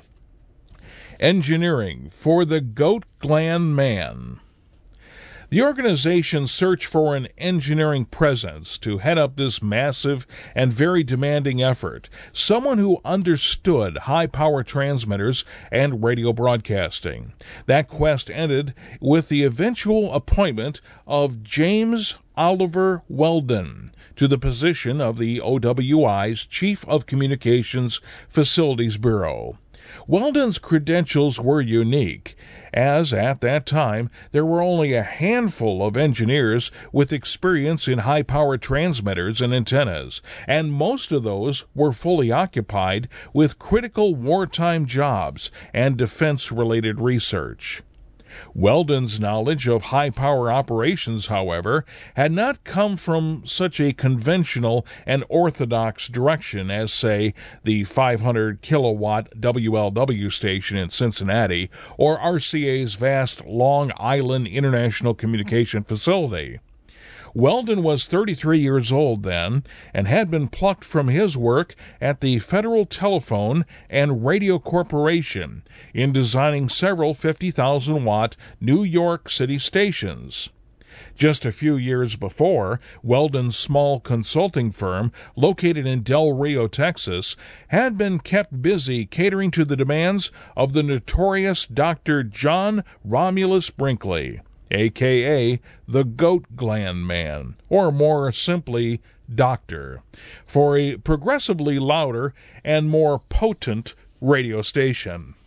Engineering for the Goat Gland Man. The organization's search for an engineering presence to head up this massive and very demanding effort, someone who understood high-power transmitters and radio broadcasting. That quest ended with the eventual appointment of James Oliver Weldon to the position of the O W I's Chief of Communications Facilities Bureau. Weldon's credentials were unique, as at that time there were only a handful of engineers with experience in high-power transmitters and antennas, and most of those were fully occupied with critical wartime jobs and defense-related research. Weldon's knowledge of high-power operations, however, had not come from such a conventional and orthodox direction as, say, the five hundred kilowatt W L W station in Cincinnati or R C A's vast Long Island International Communication Facility. Weldon was thirty-three years old then and had been plucked from his work at the Federal Telephone and Radio Corporation in designing several fifty thousand watt New York City stations. Just a few years before, Weldon's small consulting firm, located in Del Rio, Texas, had been kept busy catering to the demands of the notorious Doctor John Romulus Brinkley, a k a the Goat Gland Man, or more simply, Doctor, for a progressively louder and more potent radio station.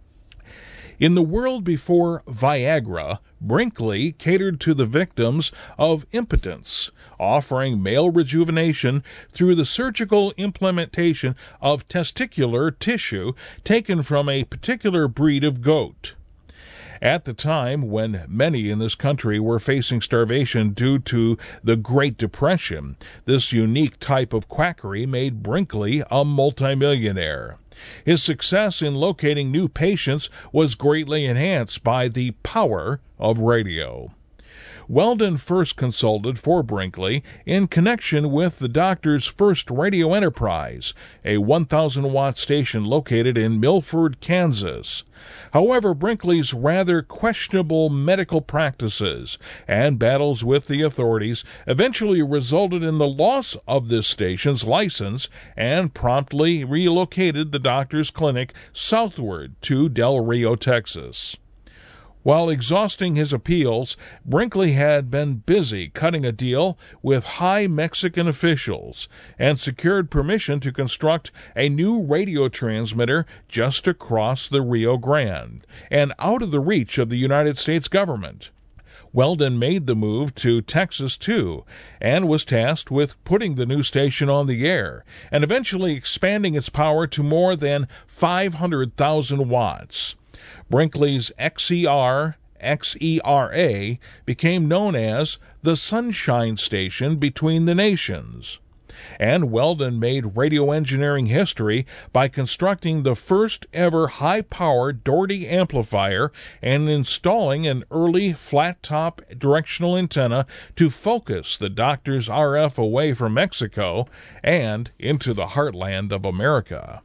In the world before Viagra, Brinkley catered to the victims of impotence, offering male rejuvenation through the surgical implantation of testicular tissue taken from a particular breed of goat. At the time when many in this country were facing starvation due to the Great Depression, this unique type of quackery made Brinkley a multimillionaire. His success in locating new patients was greatly enhanced by the power of radio. Weldon first consulted for Brinkley in connection with the doctor's first radio enterprise, a one thousand watt station located in Milford, Kansas. However, Brinkley's rather questionable medical practices and battles with the authorities eventually resulted in the loss of this station's license and promptly relocated the doctor's clinic southward to Del Rio, Texas. While exhausting his appeals, Brinkley had been busy cutting a deal with high Mexican officials and secured permission to construct a new radio transmitter just across the Rio Grande and out of the reach of the United States government. Weldon made the move to Texas, too, and was tasked with putting the new station on the air and eventually expanding its power to more than five hundred thousand watts. Brinkley's X E R X E R A became known as the Sunshine Station Between the Nations. And Weldon made radio engineering history by constructing the first ever high-power Doherty amplifier and installing an early flat-top directional antenna to focus the doctor's R F away from Mexico and into the heartland of America.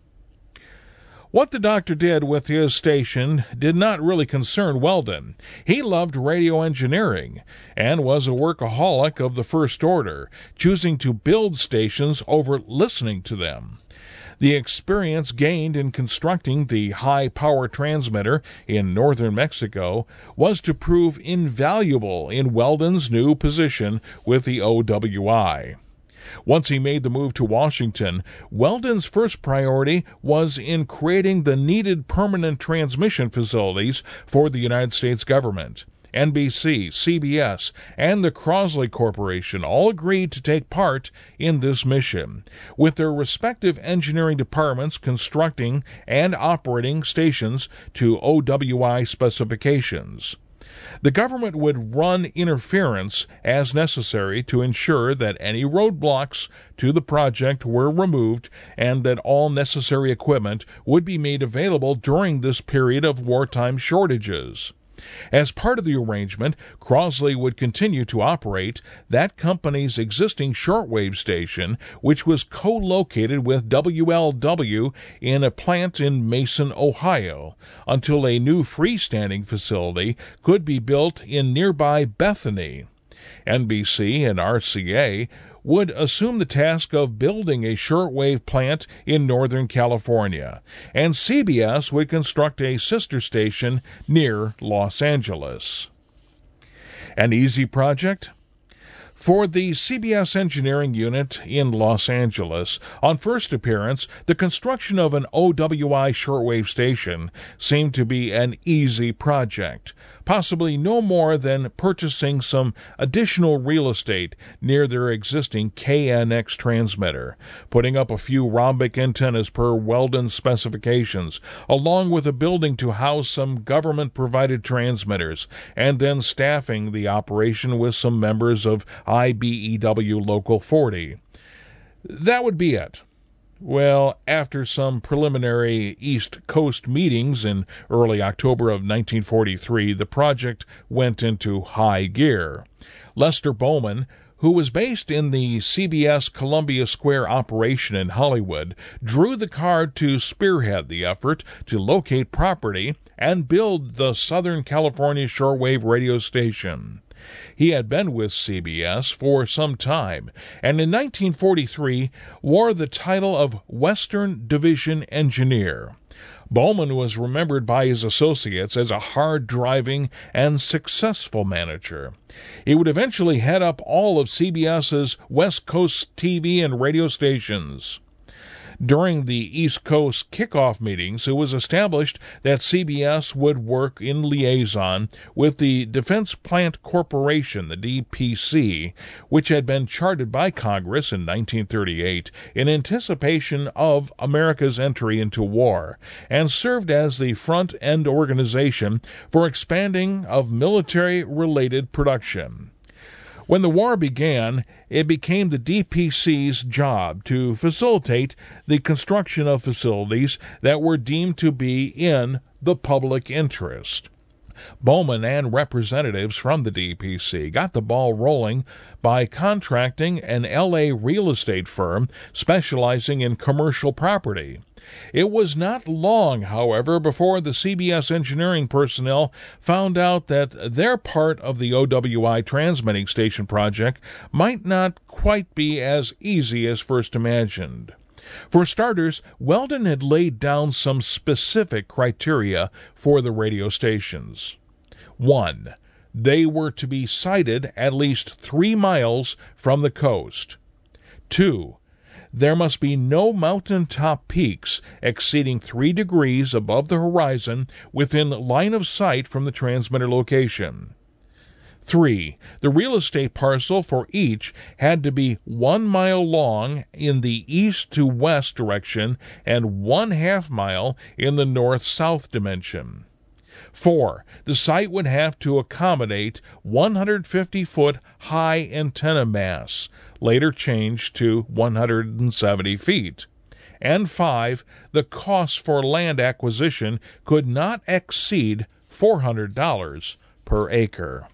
What the doctor did with his station did not really concern Weldon. He loved radio engineering and was a workaholic of the first order, choosing to build stations over listening to them. The experience gained in constructing the high-power transmitter in northern Mexico was to prove invaluable in Weldon's new position with the O W I. Once he made the move to Washington, Weldon's first priority was in creating the needed permanent transmission facilities for the United States government. N B C, C B S, and the Crosley Corporation all agreed to take part in this mission, with their respective engineering departments constructing and operating stations to O W I specifications. The government would run interference as necessary to ensure that any roadblocks to the project were removed and that all necessary equipment would be made available during this period of wartime shortages. As part of the arrangement, Crosley would continue to operate that company's existing shortwave station, which was co-located with W L W in a plant in Mason, Ohio, until a new freestanding facility could be built in nearby Bethany. N B C and R C A would assume the task of building a shortwave plant in Northern California, and C B S would construct a sister station near Los Angeles. An easy project? For the C B S engineering unit in Los Angeles, on first appearance, the construction of an O W I shortwave station seemed to be an easy project, possibly no more than purchasing some additional real estate near their existing K N X transmitter, putting up a few rhombic antennas per Weldon specifications, along with a building to house some government-provided transmitters, and then staffing the operation with some members of I B E W Local forty. That would be it. Well, after some preliminary East Coast meetings in early October of nineteen forty-three, the project went into high gear. Lester Bowman, who was based in the C B S Columbia Square operation in Hollywood, drew the card to spearhead the effort to locate property and build the Southern California shortwave radio station. He had been with C B S for some time, and in nineteen forty-three wore the title of Western Division Engineer. Bowman was remembered by his associates as a hard-driving and successful manager. He would eventually head up all of CBS's West Coast T V and radio stations. During the East Coast kickoff meetings, it was established that C B S would work in liaison with the Defense Plant Corporation, the D P C, which had been chartered by Congress in nineteen thirty-eight in anticipation of America's entry into war, and served as the front-end organization for expanding of military-related production. When the war began, it became the D P C's job to facilitate the construction of facilities that were deemed to be in the public interest. Bowman and representatives from the D P C got the ball rolling by contracting an L A real estate firm specializing in commercial property. It was not long, however, before the C B S engineering personnel found out that their part of the O W I transmitting station project might not quite be as easy as first imagined. For starters, Weldon had laid down some specific criteria for the radio stations. One, they were to be sited at least three miles from the coast. Two, there must be no mountaintop peaks exceeding three degrees above the horizon within line of sight from the transmitter location. Three, the real estate parcel for each had to be one mile long in the east to west direction and one half mile in the north-south dimension. Four, the site would have to accommodate one hundred fifty foot high antenna mass, later changed to one hundred seventy feet. And five, the cost for land acquisition could not exceed four hundred dollars per acre.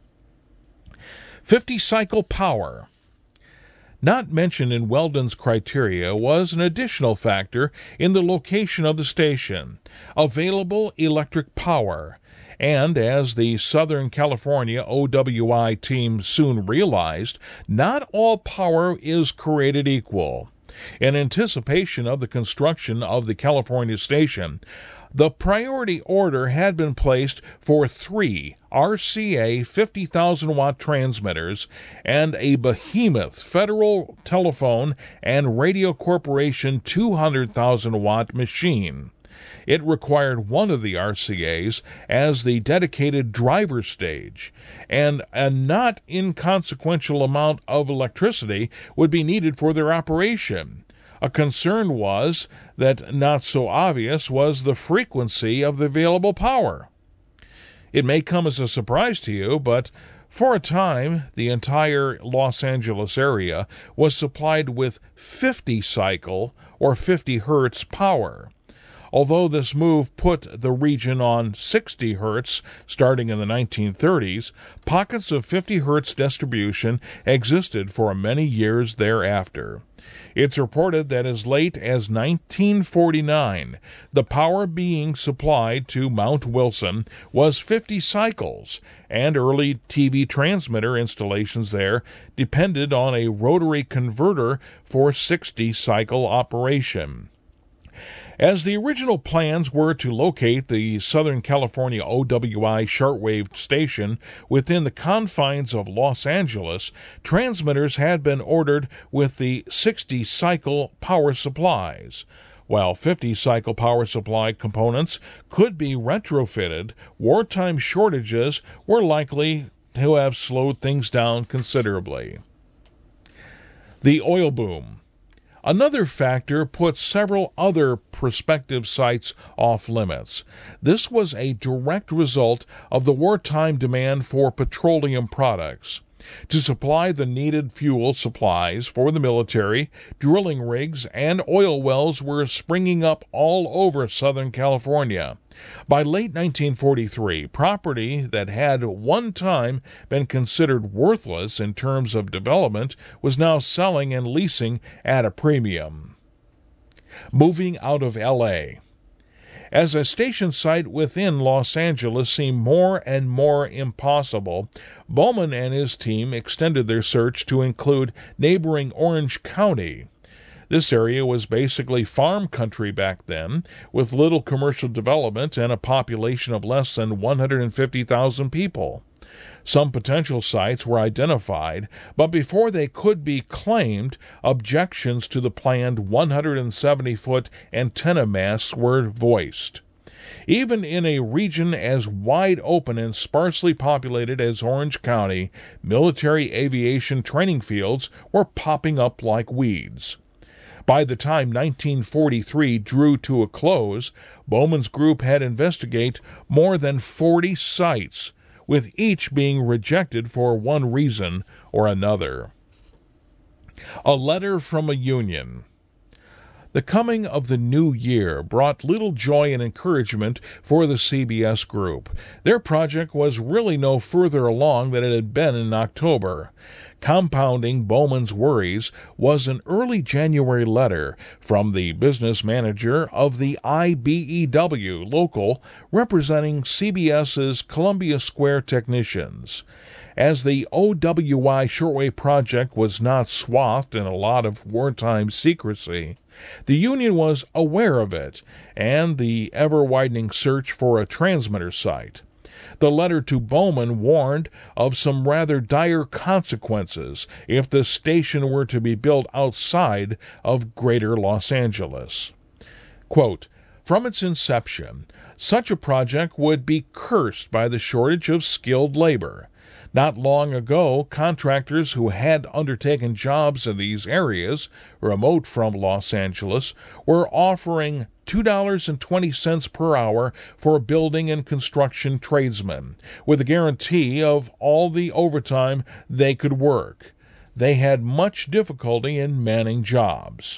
fifty cycle power. Not mentioned in Weldon's criteria was an additional factor in the location of the station, available electric power, and as the Southern California O W I team soon realized, not all power is created equal. In anticipation of the construction of the California station, the priority order had been placed for three R C A fifty thousand watt transmitters and a behemoth Federal Telephone and Radio Corporation two hundred thousand watt machine. It required one of the R C As as the dedicated driver stage, and a not inconsequential amount of electricity would be needed for their operation. A concern was that not so obvious was the frequency of the available power. It may come as a surprise to you, but for a time the entire Los Angeles area was supplied with fifty cycle or fifty hertz power. Although this move put the region on sixty hertz starting in the nineteen thirties, pockets of fifty hertz distribution existed for many years thereafter. It's reported that as late as nineteen forty-nine, the power being supplied to Mount Wilson was fifty cycles, and early T V transmitter installations there depended on a rotary converter for sixty cycle operation. As the original plans were to locate the Southern California O W I shortwave station within the confines of Los Angeles, transmitters had been ordered with the sixty-cycle power supplies. While fifty-cycle power supply components could be retrofitted, wartime shortages were likely to have slowed things down considerably. The oil boom. Another factor put several other prospective sites off limits. This was a direct result of the wartime demand for petroleum products. To supply the needed fuel supplies for the military, drilling rigs and oil wells were springing up all over Southern California. By late nineteen forty-three, property that had one time been considered worthless in terms of development was now selling and leasing at a premium. Moving out of L A. As a station site within Los Angeles seemed more and more impossible, Bowman and his team extended their search to include neighboring Orange County. This area was basically farm country back then, with little commercial development and a population of less than one hundred fifty thousand people. Some potential sites were identified, but before they could be claimed, objections to the planned one hundred seventy foot antenna masts were voiced. Even in a region as wide open and sparsely populated as Orange County, military aviation training fields were popping up like weeds. By the time nineteen forty-three drew to a close, Bowman's group had investigated more than forty sites, with each being rejected for one reason or another. A letter from a union. The coming of the new year brought little joy and encouragement for the C B S group. Their project was really no further along than it had been in October. Compounding Bowman's worries was an early January letter from the business manager of the I B E W local representing CBS's Columbia Square technicians. As the O W I shortwave project was not swathed in a lot of wartime secrecy, the union was aware of it and the ever-widening search for a transmitter site. The letter to Bowman warned of some rather dire consequences if the station were to be built outside of greater Los Angeles. Quote, "From its inception, such a project would be cursed by the shortage of skilled labor. Not long ago, contractors who had undertaken jobs in these areas, remote from Los Angeles, were offering two dollars and twenty cents per hour for building and construction tradesmen, with a guarantee of all the overtime they could work. They had much difficulty in manning jobs.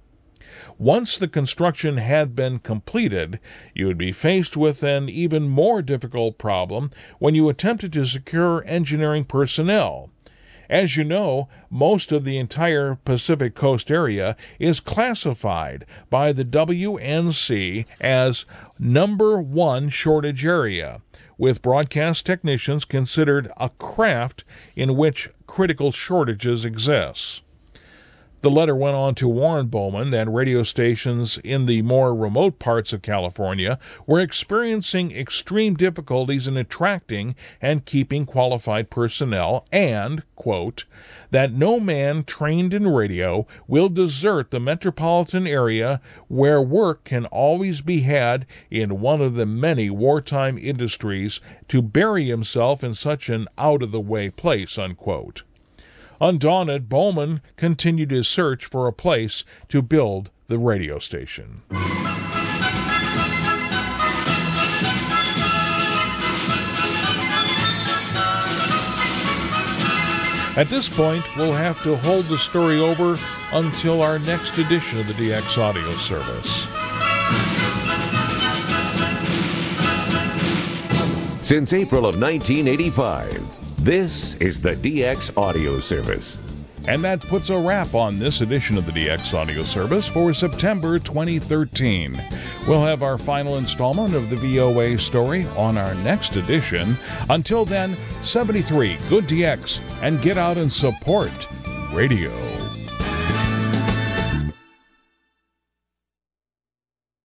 Once the construction had been completed, you would be faced with an even more difficult problem when you attempted to secure engineering personnel. As you know, most of the entire Pacific Coast area is classified by the W N C as number one shortage area, with broadcast technicians considered a craft in which critical shortages exist." The letter went on to warn Bowman that radio stations in the more remote parts of California were experiencing extreme difficulties in attracting and keeping qualified personnel and, quote, "that no man trained in radio will desert the metropolitan area where work can always be had in one of the many wartime industries to bury himself in such an out-of-the-way place," unquote. Undaunted, Bowman continued his search for a place to build the radio station. At this point, we'll have to hold the story over until our next edition of the D X Audio Service. Since April of nineteen eighty-five, this is the D X Audio Service. And that puts a wrap on this edition of the D X Audio Service for September twenty thirteen. We'll have our final installment of the V O A story on our next edition. Until then, seventy-three, good D X, and get out and support radio.